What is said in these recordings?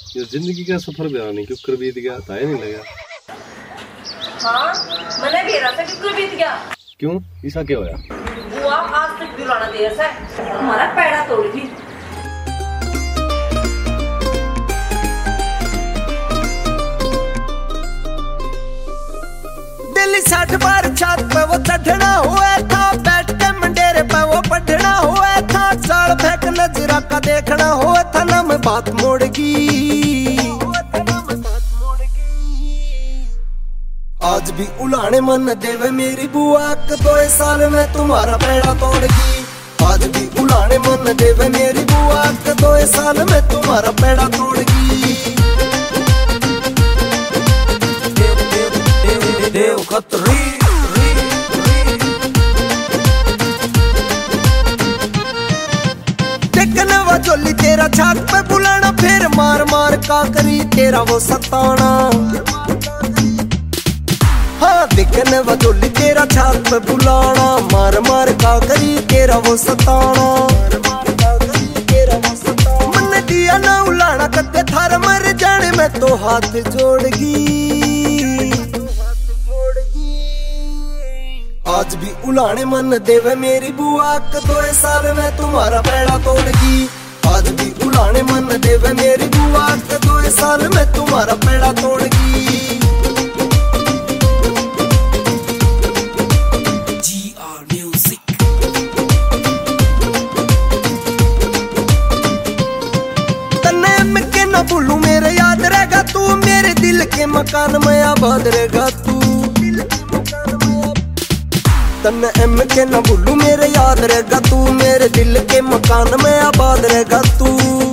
ये जिंदगी का सफर बयान नहीं क्यों कर बीत गया था नहीं लगा। हाँ मैंने भी रहा था क्यों बीत गया। क्यों ऐसा क्या होया? बुआ आज तक बुलाना देर से हमारा पैड़ा तोड़ दी। दिल्ली 60 बार छत पे वो चढ़ना हुआ था, बैठ के मंडेरे पे वो पढ़ना हुआ था, चाल फेंक नजरा का देखना हुआ था, ना मैं बात मोड़गी आज भी उलाने मन देवे मेरी बुआ के 2 साल में तुम्हारा पैड़ा तोड़गी। आज भी उलाने मन देवे मेरी बुआ के 2 साल में तुम्हारा पैड़ा तोड़गी। देव खतरी देखने वा जोली तेरा छात पे बुलाना, फिर मार मार का करी तेरा वो सताना। हाँ देखने वा जोली तेरा छात पे बुलाना, मार मार का करी तेरा वो सताना। मन दिया ना उलाना कदे थार मर जाने में तो हाथ जोड़गी। आज भी उलाने मन देवे मेरी बुआ के 2 साल में तुम्हारा पैड़ा तोड़गी। आज भी उलाने मन देवे मेरी बुआ के 2 साल में तुम्हारा पैड़ा तोड़गी। GR Music। तन्ने में के ना भूलू मेरे याद रहेगा तू, मेरे दिल के मकान में आबाद रहेगा तू। तन्ने एम के न भूलू मेरे याद रहेगा तू, मेरे दिल के मकान में आबाद रहेगा तू।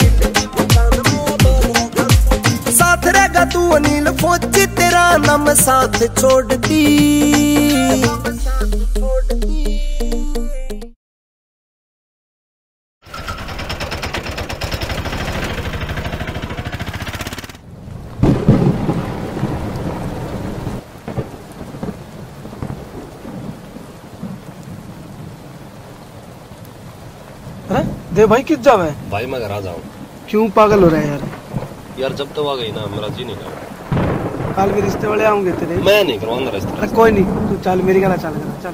साथ रहेगा तू अनिल फौजी, तेरा नाम साथ छोड़ दी। दे भाई किस जावे? भाई मैं घर आ जाऊँ। क्यों पागल हो रहा है यार? यार जब तो आ गई ना मेरा जी नहीं लगा। कल के रिश्ते वाले आऊंगे तेरे। मैं नहीं करवाऊंगा रिश्ता। कोई नहीं तू चल मेरी गला चल चल।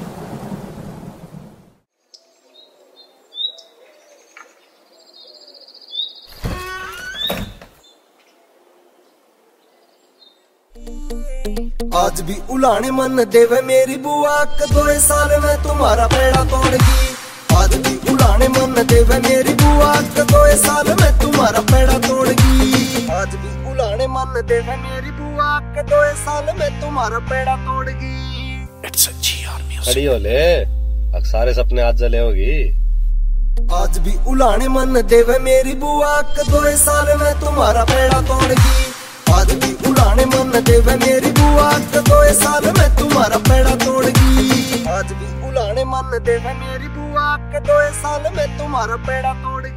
आज भी उलाने मन देवे मेरी बुआ के 2 साल में तुम्हारा पैड़ा तोड़गी। आज भी उलाने मन देवे मेरी बुआ के 2 साल में तुम्हारा पैड़ा तोड़गी। आज भी उलाने मन देवे मेरी बुआ के 2 साल में तुम्हारा पैड़ा तोड़गी। खड़ी हो ले, सारे सपने आज जले होगी। आज भी उलाने मन देवे मेरी बुआ के 2 साल में तुम्हारा पैड़ा तोड़गी। आज भी उलाने मन देवे मेरी बुआ के 2 साल में तुम्हारा पैड़ा तोड़गी। आज भी उलाने मन देवे मेरी बुआ के 2 साल में तुम्हारा पैड़ा तोड़गी।